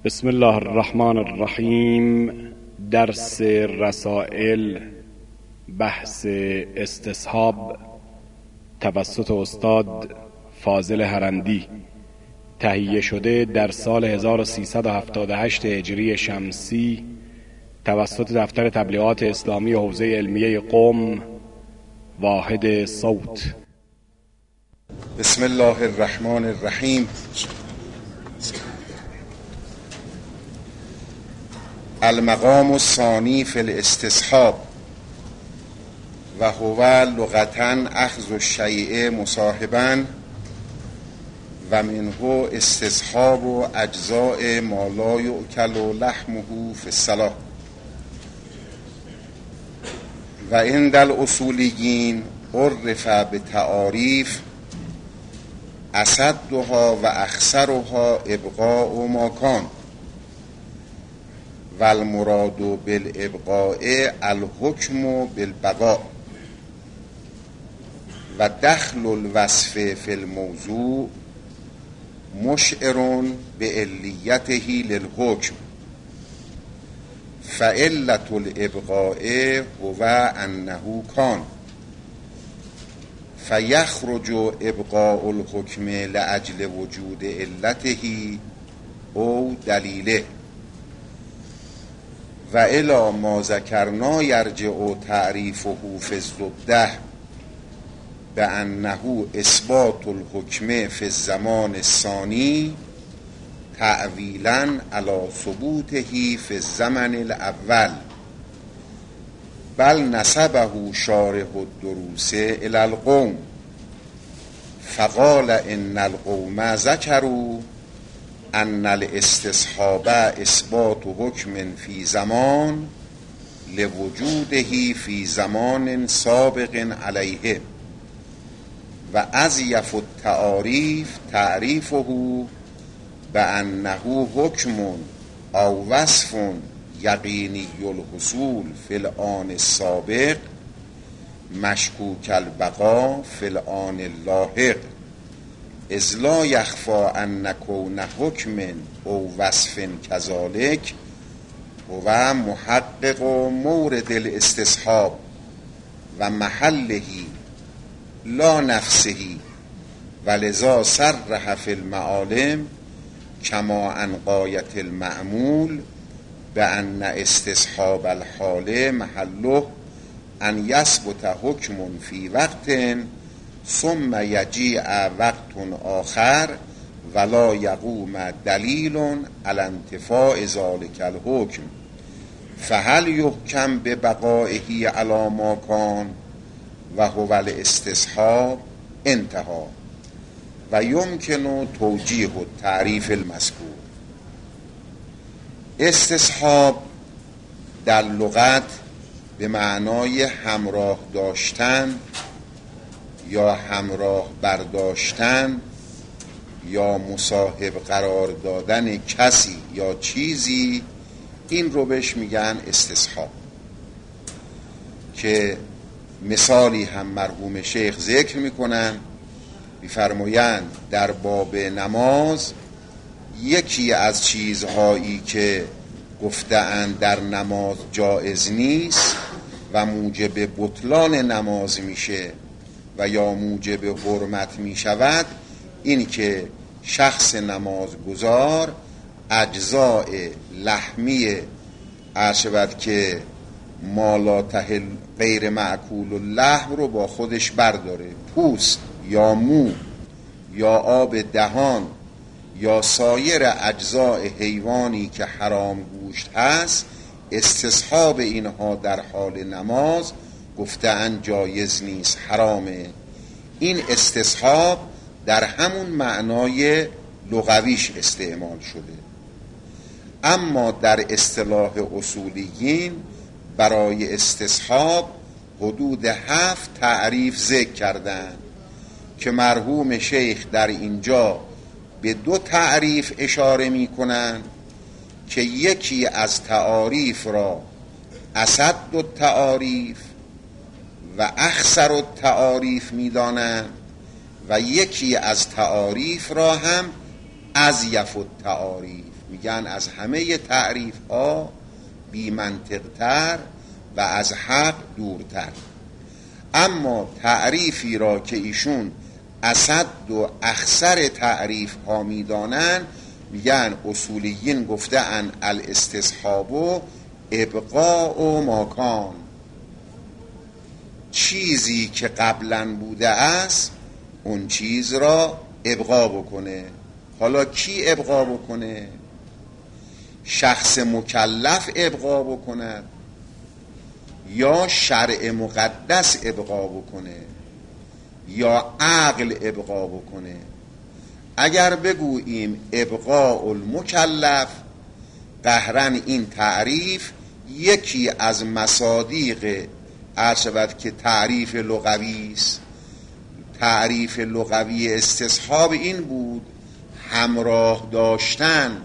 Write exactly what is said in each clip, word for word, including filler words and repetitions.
بسم الله الرحمن الرحیم. درس رسائل، بحث استصحاب توسط استاد فاضل هرندی، تهیه شده در سال هزار و سیصد و هفتاد و هشت هجری شمسی توسط دفتر تبلیغات اسلامی حوزه علمیه قم، واحد صوت. بسم الله الرحمن الرحیم. المقام الثانی فی الاستصحاب و هو لغتاً اخذ الشیء مصاحباً و منه استصحاب و اجزاء ما لا یؤکل لحمه فی الصلاة. و عند الاصولیین عرف بتعاریف اصدها و اخسرها ابقاء ما کان و المراد بالابقاء الحکم بالبقاء و دخل الوصف فی الموضوع مشعر بعلیته للحکم. فعلة الابقاء هو انه کان فیخرج ابقاء الحکم لاجل وجود علته او دلیله. و الی ما ذکرنا یرجع تعریفه فی الزبده بانه اثبات الحکم فی الزمان الثانی تعویلا علی ثبوته فی الزمن الاول، بل نسبه شارح الدروس الی القوم فقال ان القوم ذکروا ان الاستصحاب اثبات حکم فی زمان لوجوده فی زمان سابق علیه. و اضیف التعاریف تعریفه بانه حکم او وصف یقینی الحصول فی الآن السابق مشکوک البقا فی الآن اللاحق، اذ لا یخفی ان کون حکم او وصف کذالک و محقق مورد الاستصحاب و محله لا نفسه، ولذا صرح فی المعالم کما عن غایة المعمول بأن استصحاب الحال محله ان یثبت حکم فی وقت ثم یجیء وقت آخر ولا یقوم دلیل علی انتفاء ذلک الحکم، فهل یحکم ببقائه علی ما کان و هو الاستصحاب. انتهى. و یمکن توجیه التعریف المذکور. استصحاب در لغت به معنای همراه داشتن یا همراه برداشتن یا مصاحب قرار دادن کسی یا چیزی، این رو بهش میگن استصحاب. که مثالی هم مرحوم شیخ ذکر میکنن، میفرمایند در باب نماز یکی از چیزهایی که گفته‌اند در نماز جایز نیست و موجب بطلان نماز میشه و یا موجب حرمت میشود، این که شخص نمازگزار اجزاء لحمی عرشبت که مالا تحل غیر معکول اللحم رو با خودش برداره، پوست یا مو یا آب دهان یا سایر اجزاء حیوانی که حرام گوشت هست، استصحاب اینها در حال نماز گفته‌اند جایز نیست، حرامه. این استصحاب در همون معنای لغویش استعمال شده. اما در اصطلاح اصولیین برای استصحاب حدود هفت تعریف ذکر کردند که مرحوم شیخ در اینجا به دو تعریف اشاره می کنند که یکی از تعاریف را اصد التعاریف و اخسر التعاریف می دانند و یکی از تعاریف را هم اضیف التعاریف میگن از همه تعریف ها بی منطق‌تر و از حق دورتر. اما تعریفی را که ایشون اسد و اخسر تعریف ها میدانن، میگن اصولیین گفته ان الاستصحاب و ابقاء و ماکان، چیزی که قبلا بوده است اون چیز را ابقا بکنه. حالا کی ابقا بکنه؟ شخص مکلف ابقا بکند یا شرع مقدس ابقا بکنه یا عقل ابقا بکنه؟ اگر بگوییم ابقاء المکلف، قهرن این تعریف یکی از مصادیق عرشبت که تعریف لغوی است. تعریف لغوی استصحاب این بود همراه داشتن،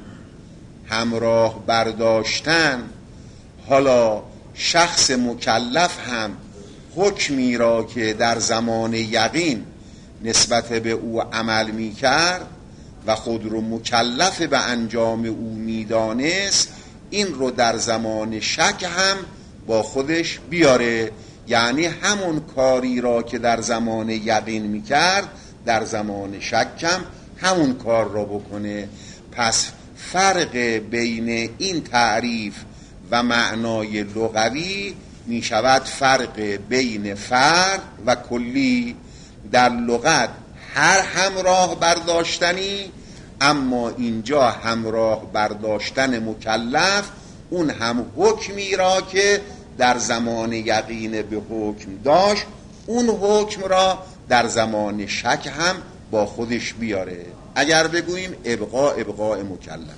همراه برداشتن. حالا شخص مکلف هم حکمی را که در زمان یقین نسبت به او عمل می کرد و خود رو مکلف به انجام او می دانست، این رو در زمان شک هم با خودش بیاره. یعنی همون کاری را که در زمان یقین می کرد در زمان شک هم همون کار را بکنه. پس فرق بین این تعریف و معنای لغوی می شود فرق بین فرد و کلی. در لغت هر همراه برداشتنی، اما اینجا همراه برداشتن مکلف اون هم حکمی را که در زمان یقین به حکم داشت اون حکم را در زمان شک هم با خودش بیاره. اگر بگوییم ابقاء ابقاء مکلف،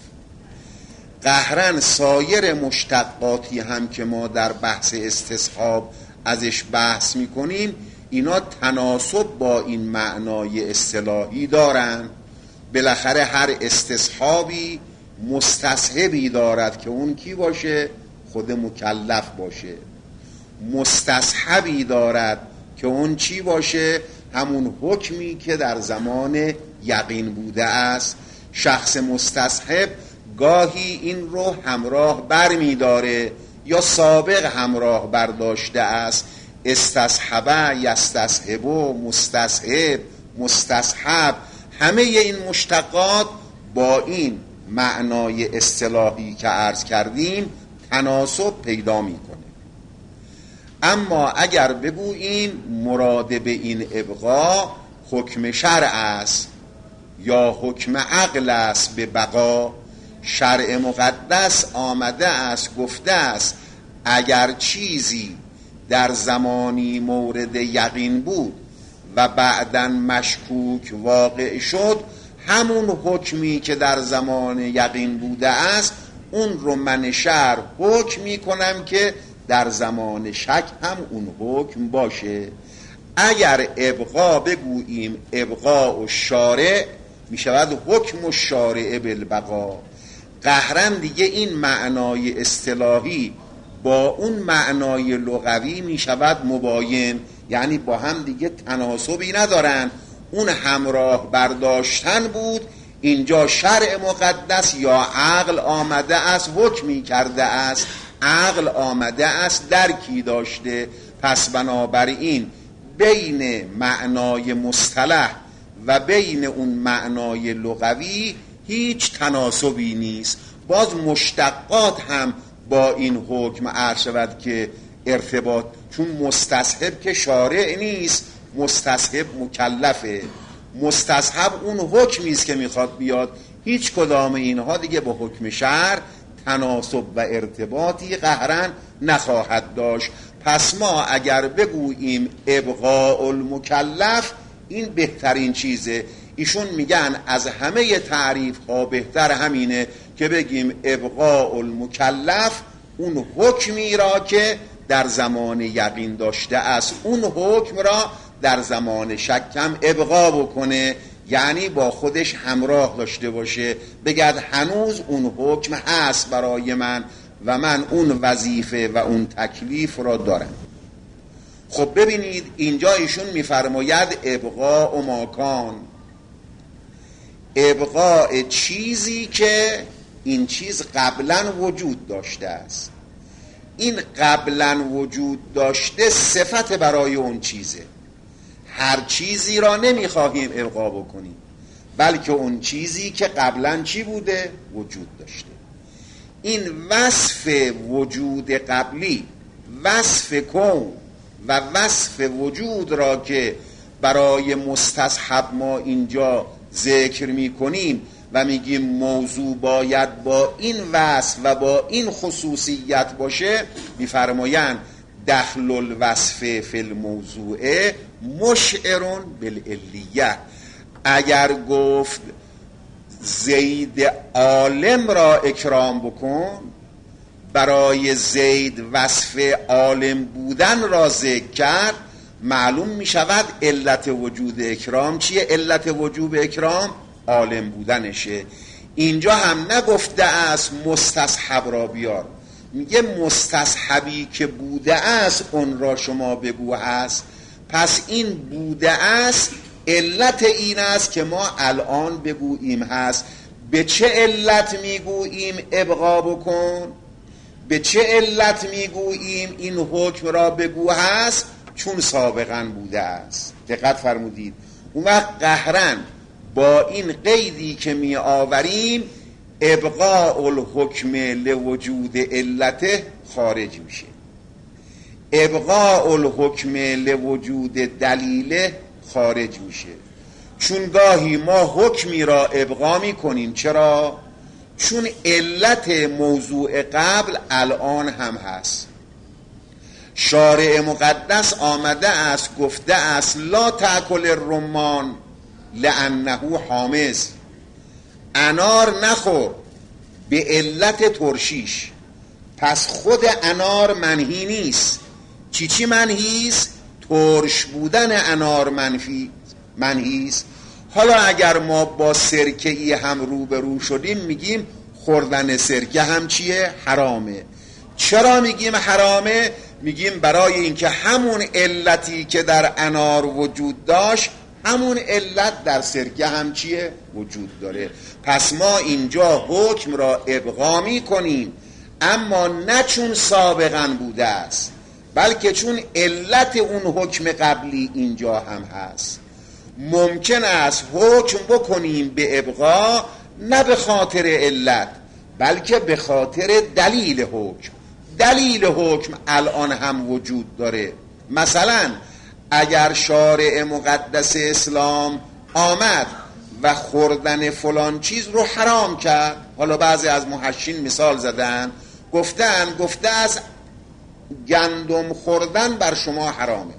قهرن سایر مشتقاتی هم که ما در بحث استصحاب ازش بحث میکنیم اینا تناسب با این معنای اصطلاحی دارن. بالاخره هر استصحابی مستصحبی دارد که اون کی باشه؟ خود مکلف باشه. مستصحبی دارد که اون چی باشه؟ همون حکمی که در زمان یقین بوده است. شخص مستصحب گاهی این رو همراه بر می داره یا سابق همراه برداشته است. استصحبه، یستصحب، مستصحب، مستصحب، همه این مشتقات با این معنای اصطلاحی که عرض کردیم تناسب پیدا می کنه. اما اگر بگوییم مراد به این ابقا حکم شرع است یا حکم عقل است به بقا، شرع مقدس آمده است گفته است اگر چیزی در زمانی مورد یقین بود و بعداً مشکوک واقع شد، همون حکمی که در زمان یقین بوده است اون رو من شرع حکم می کنم که در زمان شک هم اون حکم باشه. اگر ابقا بگوییم ابقاء و شارع می شود حکم و شارع بالبقا. قهرن دیگه این معنای اصطلاحی با اون معنای لغوی می شود مباین، یعنی با هم دیگه تناسبی ندارن. اون همراه برداشتن بود، اینجا شرع مقدس یا عقل آمده است حکمی کرده است، عقل آمده است درکی داشته. پس بنابراین بین معنای مصطلح و بین اون معنای لغوی هیچ تناسبی نیست. باز مشتقات هم با این حکم عرض شود که ارتباط، چون مستصحب که شارع نیست، مستصحب مکلفه. مستصحب اون حکمی است که میخواد بیاد. هیچ کدام اینها دیگه با حکم شرع تناسب و ارتباطی قهرن نخواهد داشت. پس ما اگر بگوییم ابقاء المکلف این بهترین چیزه. ایشون میگن از همه تعریف ها بهتر همینه که بگیم ابقاء المکلف اون حکمی را که در زمان یقین داشته است اون حکم را در زمان شکم ابقا بکنه، یعنی با خودش همراه داشته باشه، بگد هنوز اون حکم هست برای من و من اون وظیفه و اون تکلیف را دارم. خب ببینید اینجا ایشون میفرماید ابقاء و ماکان، ابقاء چیزی که این چیز قبلا وجود داشته است. این قبلا وجود داشته صفت برای اون چیزه. هر چیزی را نمیخواهیم ابقا بکنیم، بلکه اون چیزی که قبلا چی بوده؟ وجود داشته. این وصف وجود قبلی، وصف کون و وصف وجود را که برای مستصحب ما اینجا ذکر میکنیم و میگیم موضوع باید با این وصف و با این خصوصیت باشه، میفرمایند دخل الوصف فی الموضوع مشعر بالعلیه. اگر گفت زید عالم را اکرام بکن، برای زید وصف عالم بودن را ذکر کرد، معلوم می شود علت وجود اکرام چیه؟ علت وجوب اکرام عالم بودنشه. اینجا هم نگفته است مستصحب را بیار، میگه مستصحبی که بوده است اون را شما بگو هست. پس این بوده است علت این است که ما الان بگوییم هست. به چه علت میگوییم ابقا بکن؟ به چه علت میگوییم این حکم را بگو هست؟ چون سابقا بوده است. دقت فرمودید. اون وقت قهرن با این قیدی که می آوریم ابقاء الحکم لوجود علته خارج میشه، ابقاء الحکم لوجود دلیله خارج میشه. چون گاهی ما حکمی را ابقا میکنیم. چرا؟ چون علت موضوع قبل الان هم هست. شارع مقدس آمده است گفته است لا تأکل الرمان لانه حامض، انار نخور به علت ترشیش. پس خود انار منهی نیست. چی چی منهی است؟ ترش بودن انار منفی منهی است. حالا اگر ما با سرکه ای هم روبرو شدیم میگیم خوردن سرکه هم چیه؟ حرامه. چرا میگیم حرامه؟ میگیم برای اینکه همون علتی که در انار وجود داشت همون علت در سرکه هم چیه؟ وجود داره. پس ما اینجا حکم را ابقا میکنیم، اما نه چون سابقا بوده است، بلکه چون علت اون حکم قبلی اینجا هم هست. ممکن است حکم بکنیم به ابقا نه به خاطر علت، بلکه به خاطر دلیل حکم. دلیل حکم الان هم وجود داره. مثلا اگر شارع مقدس اسلام آمد و خوردن فلان چیز رو حرام کرد، حالا بعضی از محشین مثال زدن، گفتن گفته از گندم خوردن بر شما حرامه.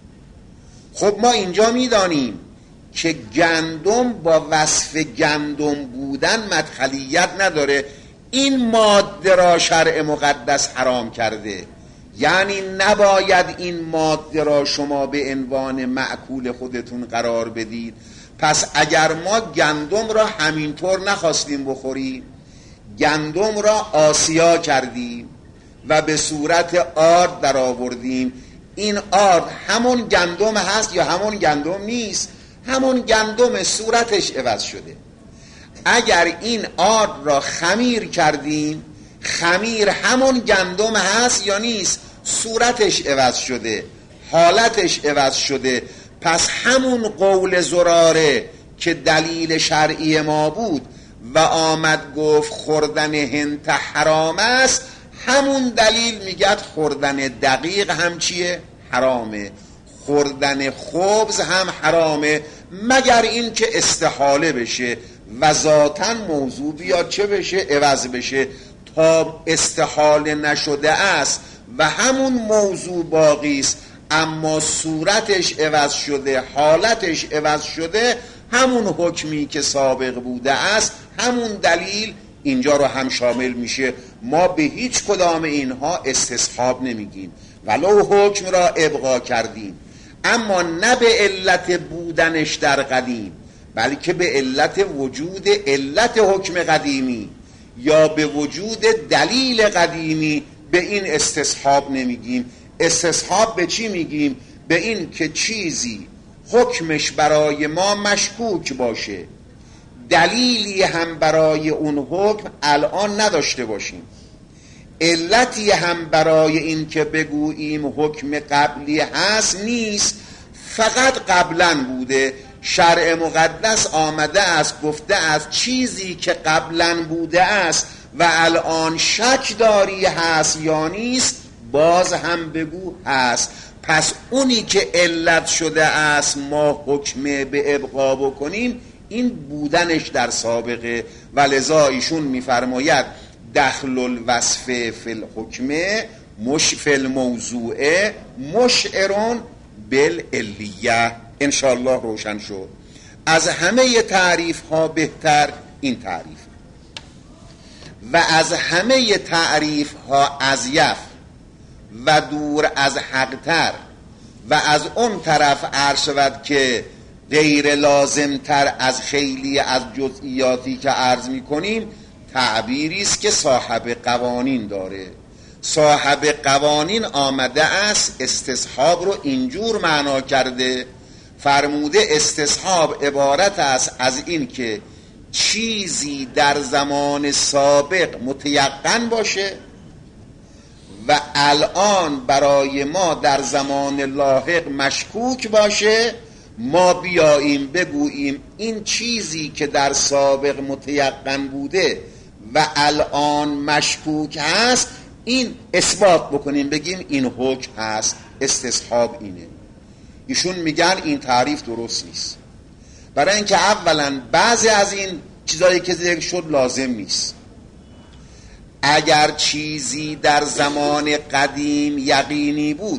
خب ما اینجا میدانیم که گندم با وصف گندم بودن مدخلیت نداره. این ماده را شرع مقدس حرام کرده، یعنی نباید این ماده را شما به عنوان مأکول خودتون قرار بدید. پس اگر ما گندم را همینطور نخواستیم بخوریم، گندم را آسیا کردیم و به صورت آرد در آوردیم، این آرد همون گندم هست یا همون گندم نیست؟ همون گندم، صورتش عوض شده. اگر این آرد را خمیر کردیم، خمیر همون گندم هست یا نیست؟ صورتش عوض شده، حالتش عوض شده. پس همون قول زراره که دلیل شرعی ما بود و آمد گفت خوردن هنت حرام است، همون دلیل میگه خوردن دقیق هم چیه؟ حرامه. خوردن خبز هم حرامه، مگر این که استحاله بشه و ذاتاً موضوع بیاد چه بشه؟ عوض بشه. تا استحاله نشده است و همون موضوع باقی است، اما صورتش عوض شده، حالتش عوض شده، همون حکمی که سابق بوده است، همون دلیل اینجا رو هم شامل میشه. ما به هیچ کدام اینها استصحاب نمیگیم، ولو حکم را ابقا کردیم، اما نه به علت بودنش در قدیم، بلکه به علت وجود علت حکم قدیمی یا به وجود دلیل قدیمی. به این استصحاب نمیگیم. استصحاب به چی میگیم؟ به این که چیزی حکمش برای ما مشکوک باشه، دلیلی هم برای اون حکم الان نداشته باشیم، علتی هم برای این که بگوییم حکم قبلی هست نیست، فقط قبلا بوده. شرع مقدس آمده است گفته است چیزی که قبلا بوده است و الان شک داری هست یا نیست، باز هم بگو هست. پس اونی که علت شده است ما حکم به ابقا بکنیم این بودنش در سابقه، و لذا ایشون میفرماید دخل الوصف فی الحکم مش فی الموضوع مشعرون بالعلیه. انشاءالله روشن شد. از همه تعریف ها بهتر این تعریف و از همه تعریف ها اضیف و دور از حقتر و از اون طرف عرض شود که غیر لازم تر از خیلی از جزئیاتی که عرض می کنیم تعبیری است که صاحب قوانین داره. صاحب قوانین آمده است استصحاب رو اینجور معنا کرده، فرموده استصحاب عبارت است از این که چیزی در زمان سابق متیقن باشه و الان برای ما در زمان لاحق مشکوک باشه، ما بیاییم بگوییم این چیزی که در سابق متیقن بوده و الان مشکوک هست این اثبات بکنیم، بگیم این حکم هست. استصحاب اینه. ایشون میگن این تعریف درست نیست، برای اینکه اولا بعضی از این چیزایی که ذکر شد لازم نیست. اگر چیزی در زمان قدیم یقینی بود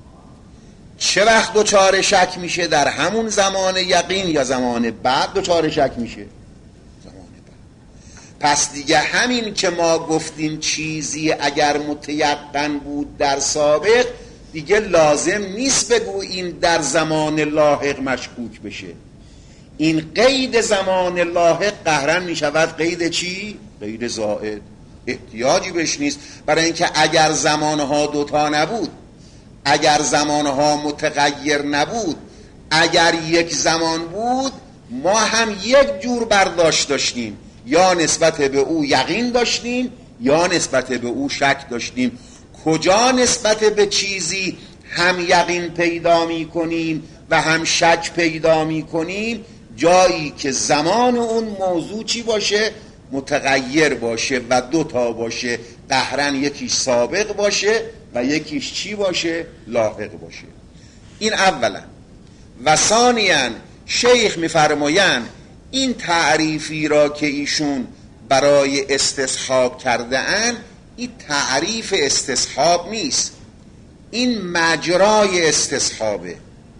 چه وقت دچار شک میشه؟ در همون زمان یقین یا زمان بعد دچار شک میشه؟ زمان بعد. پس دیگه همین که ما گفتیم چیزی اگر متیقن بود در سابق دیگه لازم نیست بگوییم در زمان لاحق مشکوک بشه. این قید زمان لاحق قهرن میشود قید چی؟ قید زائد. احتیاجی بهش نیست، برای اینکه اگر زمانها دوتا نبود، اگر زمانها متغیر نبود، اگر یک زمان بود ما هم یک جور برداشت داشتیم، یا نسبت به او یقین داشتیم یا نسبت به او شک داشتیم. کجا نسبت به چیزی هم یقین پیدا می کنیم و هم شک پیدا می کنیم؟ جایی که زمان اون موضوع چی باشه؟ متغیر باشه و دوتا باشه، قهرن یکیش سابق باشه و یکیش چی باشه؟ لاحق باشه. این اولا. و ثانیاً شیخ میفرمایند این تعریفی را که ایشون برای استصحاب کرده اند این تعریف استصحاب نیست، این مجرای استصحابه.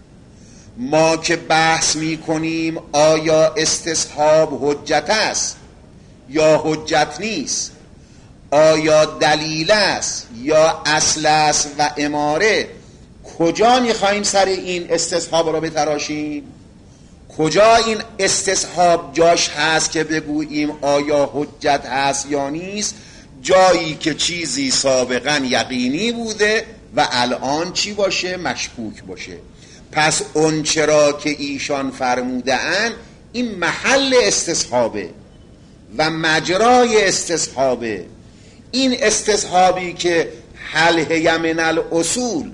ما که بحث می کنیم آیا استصحاب حجت است یا حجت نیست، آیا دلیل است یا اصل است و اماره، کجا میخواییم سر این استصحاب را بتراشیم؟ کجا این استصحاب جاش هست که بگوییم آیا حجت هست یا نیست؟ جایی که چیزی سابقا یقینی بوده و الان چی باشه؟ مشکوک باشه. پس اون چرا که ایشان فرموده اند این محل استصحابه و مجرای استصحابه. این استصحابی که هل هی من الاصول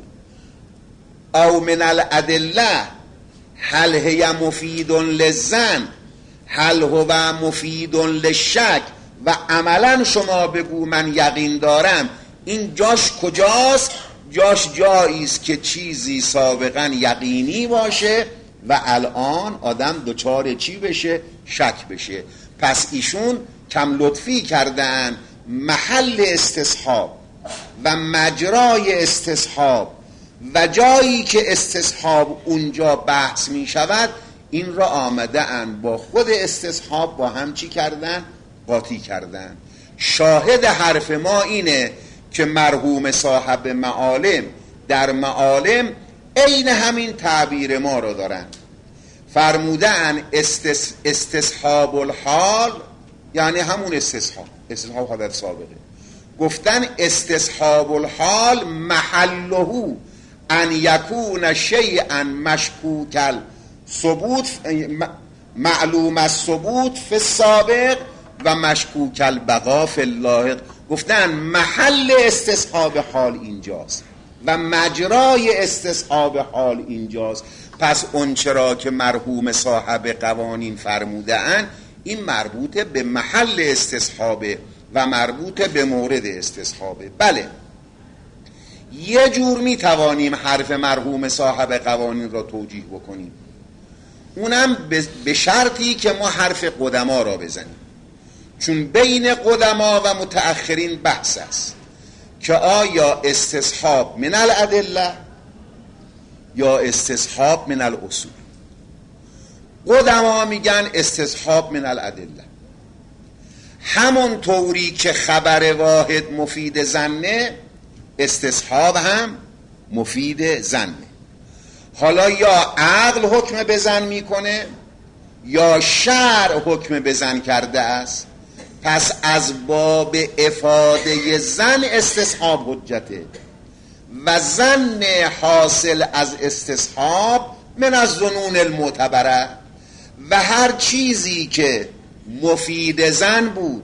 او من الادله، هل هی مفید للظن، هل هو مفید للشک، و عملا شما بگو من یقین دارم، این جاش کجاست؟ جاش جایی است که چیزی سابقا یقینی باشه و الان آدم دچار چی بشه؟ شک بشه. پس ایشون کم لطفی کردن محل استصحاب و مجرای استصحاب و جایی که استصحاب اونجا بحث می شود این را آمده اند با خود استصحاب با هم چی کردن؟ قاطی کردن. شاهد حرف ما اینه که مرحوم صاحب معالم در معالم عین همین تعبیر ما را دارن. فرمودن استس استصحاب الحال یعنی همون استصحاب، استصحاب حالت سابقه. گفتن استصحاب الحال محله ان یکون شیئا مشکوک ثبوت معلوم الثبوت فی السابق و مشکوک البقا فی اللاحق. گفتن محل استصحاب حال اینجاست و مجرای استصحاب حال اینجاست. پس اونچرا که مرحوم صاحب قوانین فرموده‌اند این مربوط به محل استصحابه و مربوط به مورد استصحابه. بله، یه جور می توانیم حرف مرحوم صاحب قوانین را توجیه بکنیم، اونم به شرطی که ما حرف قدما را بزنیم، چون بین قدما و متأخرین بحث است که آیا استصحاب من الادله یا استصحاب من الاصول. قدما میگن استصحاب من الادله، همون طوری که خبر واحد مفید ظنه استصحاب هم مفید ظنه. حالا یا عقل حکم به ظن میکنه یا شرع حکم به ظن کرده است، پس از باب افاده ظن استصحاب حجته و ظن حاصل از استصحاب من از ظنون المعتبره، و هر چیزی که مفید ظن بود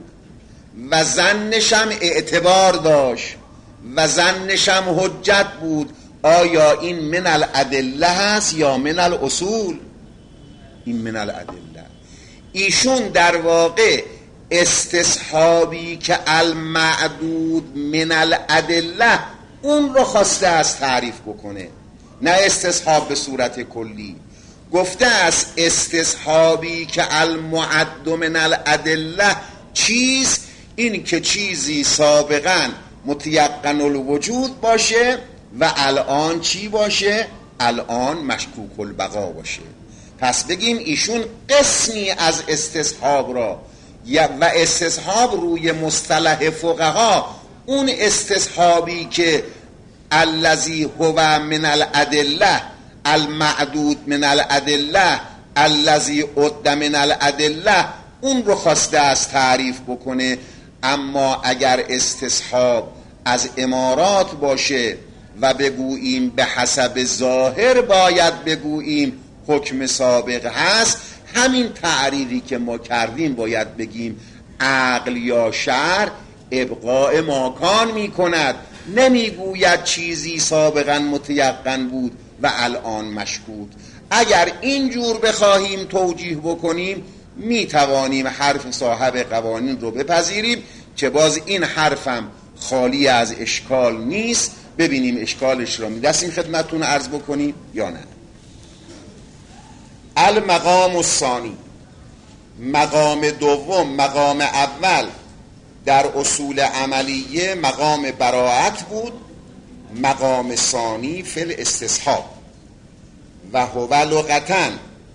و ظنش هم اعتبار داشت و ظنش هم حجت بود، آیا این من الادله هست یا من الاصول؟ این من الادله. ایشون در واقع استصحابی که المعدود من الادله اون رو خواسته از تعریف بکنه، نه استصحاب به صورت کلی. گفته است استصحابی که المعد من الادله چیز، این که چیزی سابقا متیقن الوجود باشه و الان چی باشه؟ الان مشکوک البقا باشه. پس بگیم ایشون قسمی از استصحاب را و استصحاب روی مصطلح فقها اون استصحابی که الذی هو من الادله المعدود من الادله الذی عد من الادله اون رو خواسته از تعریف بکنه. اما اگر استصحاب از امارات باشه و بگوییم به حسب ظاهر باید بگوییم حکم سابق هست، همین تعریفی که ما کردیم باید بگیم عقل یا شرع ابقاء ماکان می کند، نمیگوید چیزی سابقا متیقن بود و الان مشکوک. اگر اینجور بخواهیم توجیه بکنیم می توانیم حرف صاحب قوانین رو بپذیریم که باز این حرفم خالی از اشکال نیست. ببینیم اشکالش را می‌دستیم خدمتتون عرض بکنیم یا نه. المقام الثانی، مقام دوم، مقام اول در اصول عملیه مقام براعت بود، مقام ثانی فی الاستصحاب و هو لغتاً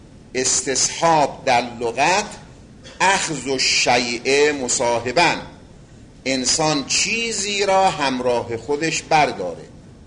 استصحاب در لغت اخذ الشیء مصاحباً، انسان چیزی را همراه خودش برداره،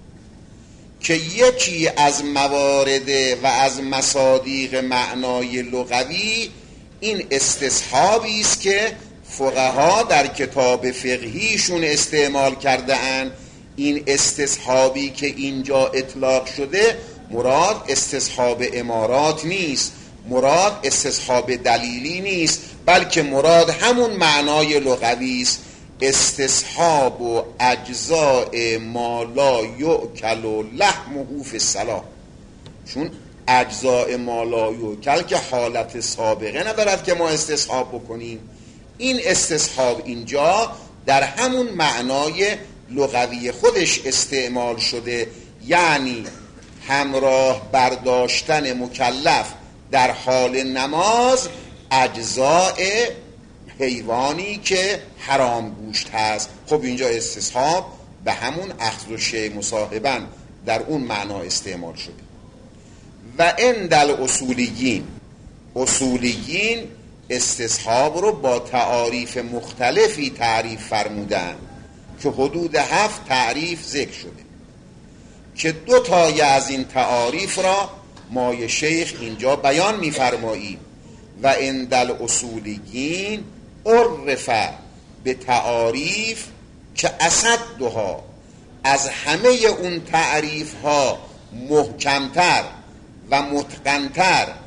که یکی از موارد و از مصادیق معنای لغوی این استصحابی است که فقها در کتاب فقهیشون استعمال کرده اند. این استصحابی که اینجا اطلاق شده مراد استصحاب امارات نیست، مراد استصحاب دلیلی نیست، بلکه مراد همون معنای لغوی است، استصحاب و اجزاء ما لا یؤکل و لحمه فی الصلاة. چون اجزاء ما لا یؤکل که حالت سابقه ندارد که ما استصحاب بکنیم، این استصحاب اینجا در همون معنای لغوی خودش استعمال شده، یعنی همراه برداشتن مکلف در حال نماز اجزاء حیوانی که حرام گوشت هست. خب اینجا استصحاب به همون اخذ الشیء مصاحباً در اون معنا استعمال شده. و عند الاصولیین، اصولیین استصحاب رو با تعاریف مختلفی تعریف فرمودن که حدود هفت تعریف ذکر شده، که دو تای از این تعاریف را مای شیخ اینجا بیان می‌فرماییم. و عند الاصولیین عرف به تعاریف که اصدها، از همه اون تعریف ها محکمتر و متقنتر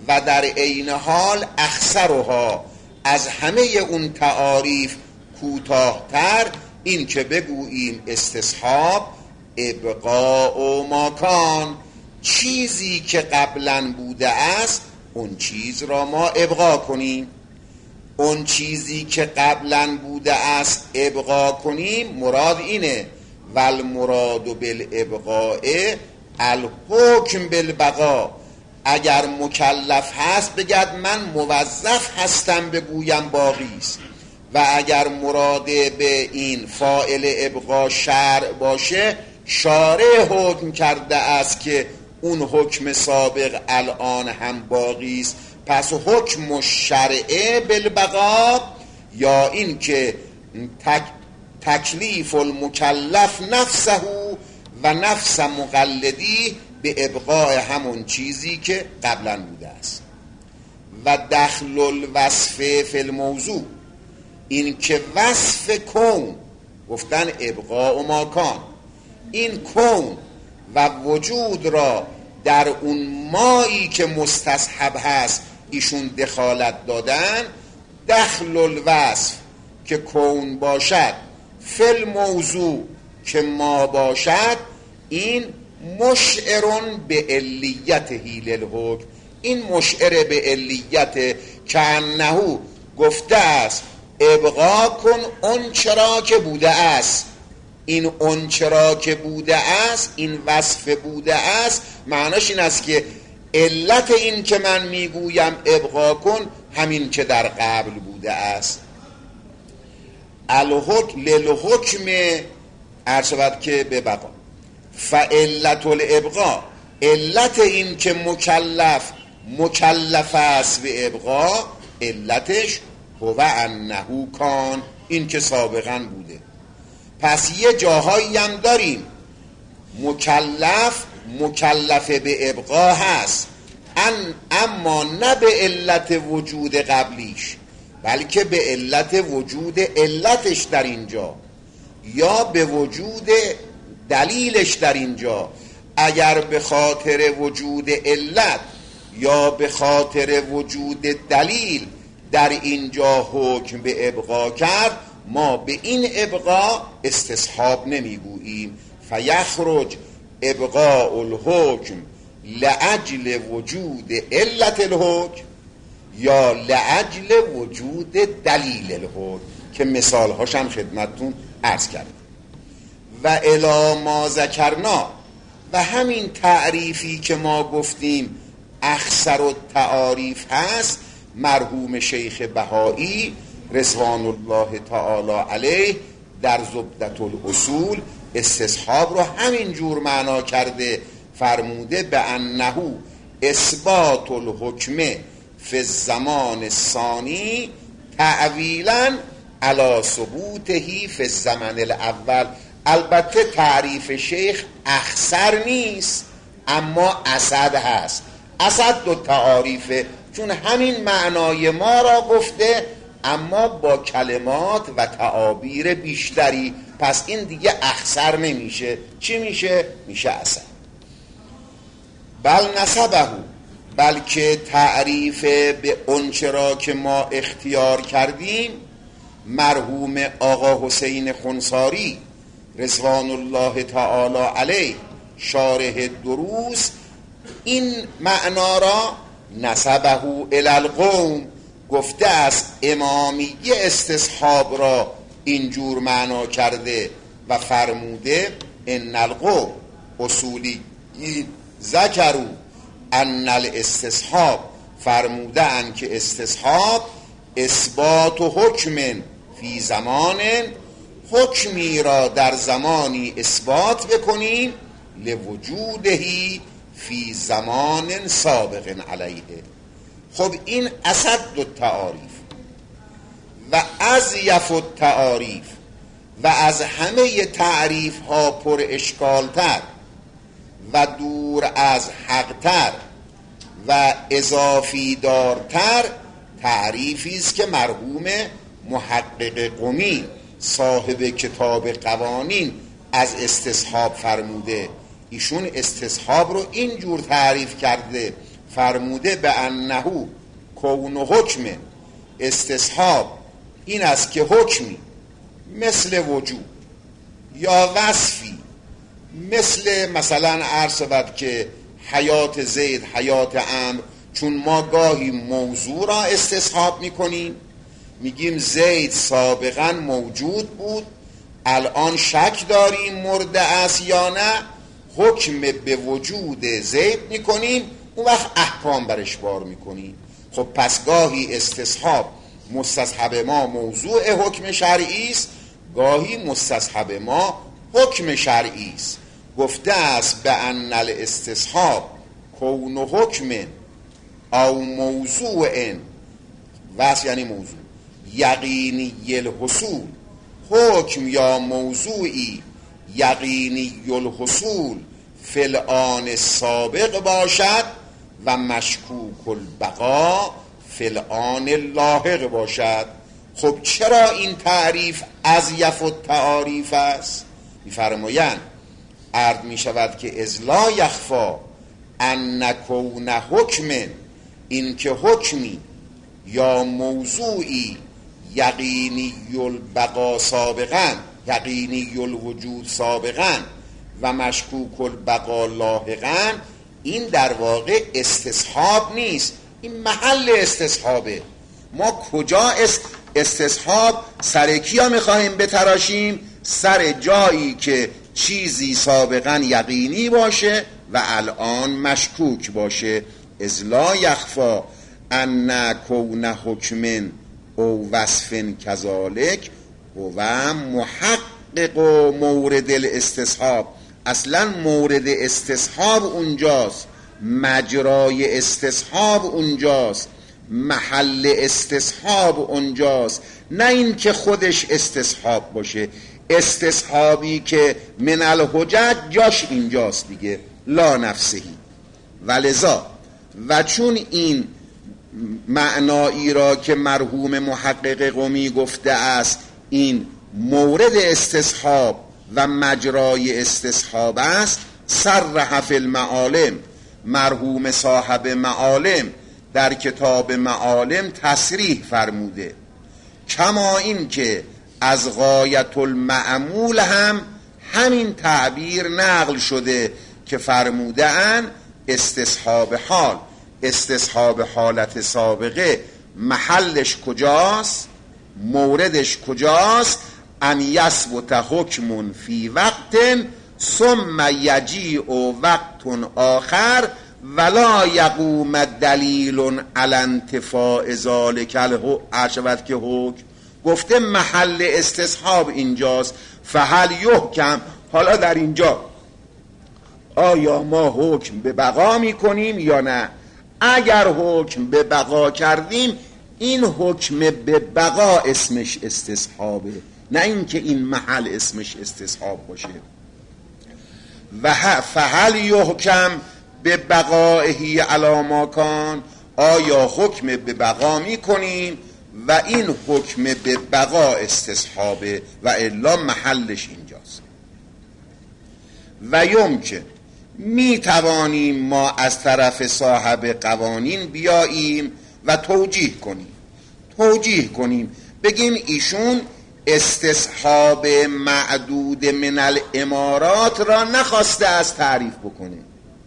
و در عین حال اخسرها، از همه اون تعاریف کوتاه‌تر این که بگوییم استصحاب ابقاء و ماکان، چیزی که قبلا بوده است اون چیز را ما ابقا کنیم. اون چیزی که قبلا بوده است ابقا کنیم مراد اینه والمراد بالابقاء الحکم بالبقا. اگر مکلف هست بگد من موظف هستم بگویم باقی است، و اگر مراد به این فاعل ابقا شرع باشه شارع حکم کرده است که اون حکم سابق الان هم باقی است، پس حکم الشرع بالبقا یا این که تک تکلیف المکلف نفسه و نفس مقلدی به ابقاء همون چیزی که قبلا بوده است. و دخل الوصف فی الموضوع، این که وصف کون گفتن ابقاء و ماکان، این کون و وجود را در اون مایی که مستصحب هست ایشون دخالت دادن. دخل الوصف که کون باشد، فی الموضوع که ما باشد، این مشعرون به علیت هیل الحکم، این مشعر به علیت که انهو گفته است ابقا کن اون چرا که بوده است. این اون چرا که بوده است، این وصف بوده است، معناش این است که علت این که من میگویم ابقا کن همین که در قبل بوده است. الحکم للحکم ارشبت که به بقا فعلت الابقا، علت این که مکلف مکلف است به ابقا، علتش هو انه کان، این که سابقا بوده. پس یه جاهایی هم داریم مکلف مکلف به ابقا هست، ان اما نه به علت وجود قبلیش بلکه به علت وجود علتش در اینجا یا به وجود دلیلش در اینجا. اگر به خاطر وجود علت یا به خاطر وجود دلیل در اینجا حکم به ابقا کرد، ما به این ابقا استصحاب نمیگوییم. فیخرج ابقاء الحکم لأجل وجود علت الحکم یا لأجل وجود دلیل الحکم که مثال هاشم خدمتتون عرض کردم. و الی ما ذکرنا، و همین تعریفی که ما گفتیم اخسر التعاریف هست، مرحوم شیخ بهایی رضوان الله تعالی علیه در زبدة الاصول استصحاب رو همین جور معنا کرده، فرموده به انه اثبات الحکم فی الزمان الثانی تعویلا علی ثبوته فی الزمن الاول. البته تعریف شیخ اخسر نیست اما اسد هست. اسد دو تعاریفه، چون همین معنای ما را گفته اما با کلمات و تعابیر بیشتری، پس این دیگه اخسر نمیشه. چی میشه؟ میشه اسد. بل نسبه، بلکه تعریف به اونچه را که ما اختیار کردیم مرحوم آقا حسین خنساری رضوان الله تعالی علیه شارح دروس این معنا را نسبه الی القوم گفته است، امامیه استصحاب را اینجور معنا کرده و فرموده ان القوم اصولی ذکروا ان الاستصحاب، فرموده ان که استصحاب اثبات و حکم فی زمان، حکمی را در زمانی اثبات بکنیم لوجودهی فی زمان سابق علیه. خب این اسد دو تعاریف و اضیف التعاریف و از همه تعریف ها پر اشکالتر و دور از حقتر و اضافی دارتر تعریفی است که مرحوم محقق قمی صاحب کتاب قوانین از استصحاب فرموده. ایشون استصحاب رو اینجور تعریف کرده، فرموده به انه کون و حکم استصحاب این است که حکمی مثل وجود یا وصفی مثل مثلا عرض شود که حیات زید حیات عمرو، چون ما گاهی موضوع را استصحاب میکنیم، میگیم زید سابقا موجود بود الان شک داریم مرده است یا نه، حکم به وجود زید میکنیم، اون وقت احکام برش بار میکنیم. خب پس گاهی استصحاب مستصحب ما موضوع حکم شرعی است، گاهی مستصحب ما حکم شرعی است. گفته است به ان الاستصحاب کون و حکم او موضوع، واسه یعنی موضوع یقینی الحصول، حکم یا موضوعی یقینی الحصول فی الآن سابق باشد و مشکوک البقا فی الآن لاحق باشد. خب چرا این تعریف اضیف التعاریف است؟ می‌فرمایند عرض می شود که از لا یخفا ان کون حکم، این که حکمی یا موضوعی یقینی البقا سابقا یقینی الوجود سابقا و مشکوک البقا لاحقا، این در واقع استصحاب نیست، این محل استصحابه. ما کجا استصحاب سر کیا میخواهیم بتراشیم؟ سر جایی که چیزی سابقا یقینی باشه و الان مشکوک باشه. از لا یخفا ان کون حکم او وصف کذالک و محقق و مورد الاستصحاب. اصلا مورد استصحاب اونجاست، مجرای استصحاب اونجاست، محل استصحاب اونجاست، نه این که خودش استصحاب باشه. استصحابی که من الحجج جاش اینجاست دیگه، لا نفسهی. ولذا و چون این معنایی را که مرحوم محقق قمی گفته است این مورد استصحاب و مجرای استصحاب است، صرح فی المعالم، مرحوم صاحب معالم در کتاب معالم تصریح فرموده، کما این که از غایت المعمول هم همین تعبیر نقل شده که فرموده ان استصحاب حال، استصحاب حالت سابقه محلش کجاست، موردش کجاست؟ ان یثبت حکم فی وقت ثم یجیء وقت آخر ولا یقوم دلیل علی انتفاء ذلک الحکم که حکم. گفته محل استصحاب اینجاست، فهل یحکم، حالا در اینجا آیا ما حکم به بقا میکنیم یا نه؟ اگر حکم به بقا کردیم این حکم به بقا اسمش استصحابه، نه اینکه این محل اسمش استصحاب باشه. و فهل یحکم به بقائه علی ما کان، آیا حکم به بقا میکنیم و این حکم به بقا استصحابه و الا محلش اینجاست. و یمکن می توانیم ما از طرف صاحب قوانین بیاییم و توجیه کنیم توجیه کنیم بگیم ایشون استصحاب معدود من الامارات را نخواسته از تعریف بکنه،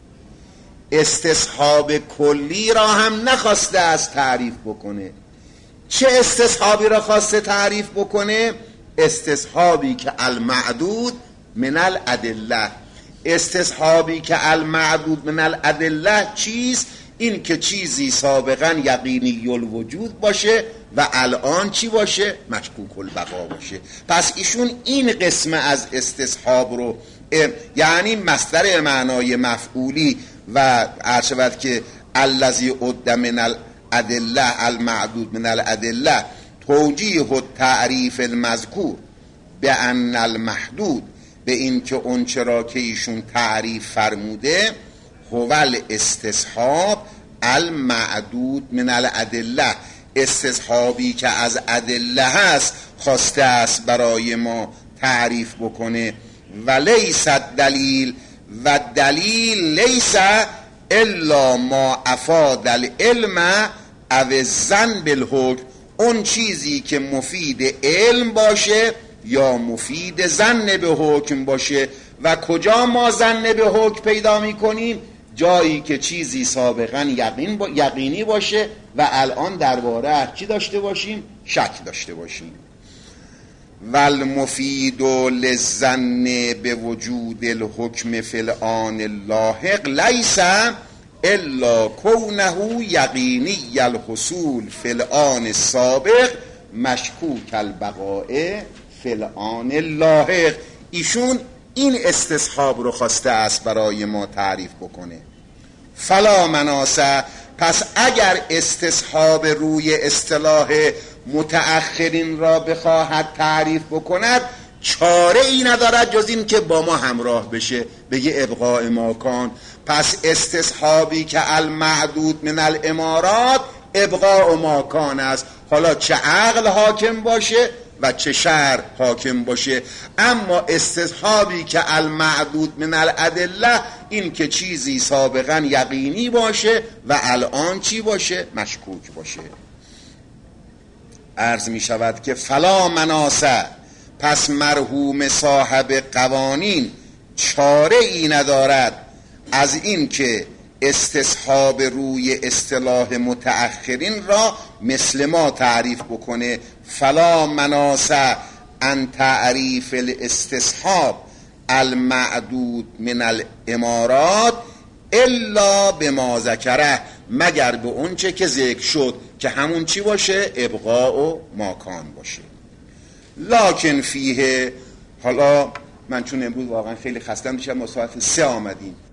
استصحاب کلی را هم نخواسته از تعریف بکنه. چه استصحابی را خواسته تعریف بکنه؟ استصحابی که المعدود من الادله. استصحابی که المعدود من الادله چیز؟ این که چیزی سابقا یقینی الوجود باشه و الان چی باشه؟ مشکوک البقا باشه. پس ایشون این قسم از استصحاب رو، یعنی مصدر معنای مفعولی و عرشبت که الذی عد من الادله المعدود من الادله توجیه التعریف المذکور به ان المحدود، به این که اون چرا که ایشون تعریف فرموده هو الاستصحاب المعدود من الادله، استصحابی که از ادله هست خواسته است برای ما تعریف بکنه. و لیس دلیل، و دلیل لیس الا ما افاد العلم او الظن بالحکم، اون چیزی که مفید علم باشه یا مفید ظن به حکم باشه. و کجا ما ظن به حکم پیدا میکنیم؟ جایی که چیزی سابقا یقین با یقینی باشه و الان درباره چی داشته باشیم؟ شک داشته باشیم. والمفید للظن به وجود الحکم فی الآن اللاحق لیس الا کونه یقینی الحصول فی الآن السابق مشکوک البقاء فی الآن اللاحق. ایشون این استصحاب رو خواسته است برای ما تعریف بکنه. فلا مناسه، پس اگر استصحاب روی اصطلاح متأخرین را بخواهد تعریف بکند، چاره ای ندارد جز این که با ما همراه بشه، بگه ابقاء ماکان. پس استصحابی که المعدود من الامارات ابقاء ماکان است، حالا چه عقل حاکم باشه و چه شرع حاکم باشه. اما استصحابی که المعدود من الادله، این که چیزی سابقا یقینی باشه و الان چی باشه؟ مشکوک باشه. عرض می شود که فلا مناسه، پس مرحوم صاحب قوانین چاره ای ندارد از این که استصحاب روی اصطلاح متأخرین را مثل ما تعریف بکنه. فلا مناسه ان تعریف الاستصحاب المعدود من الامارات الا بما ذکره، مگر به اون چه که ذکر شد که همون چی باشه؟ ابقاء و ماکان باشه. لکن فیه، حالا من چون امروز واقعا خیلی خستم، میشم ما ساعت سه آمدیم،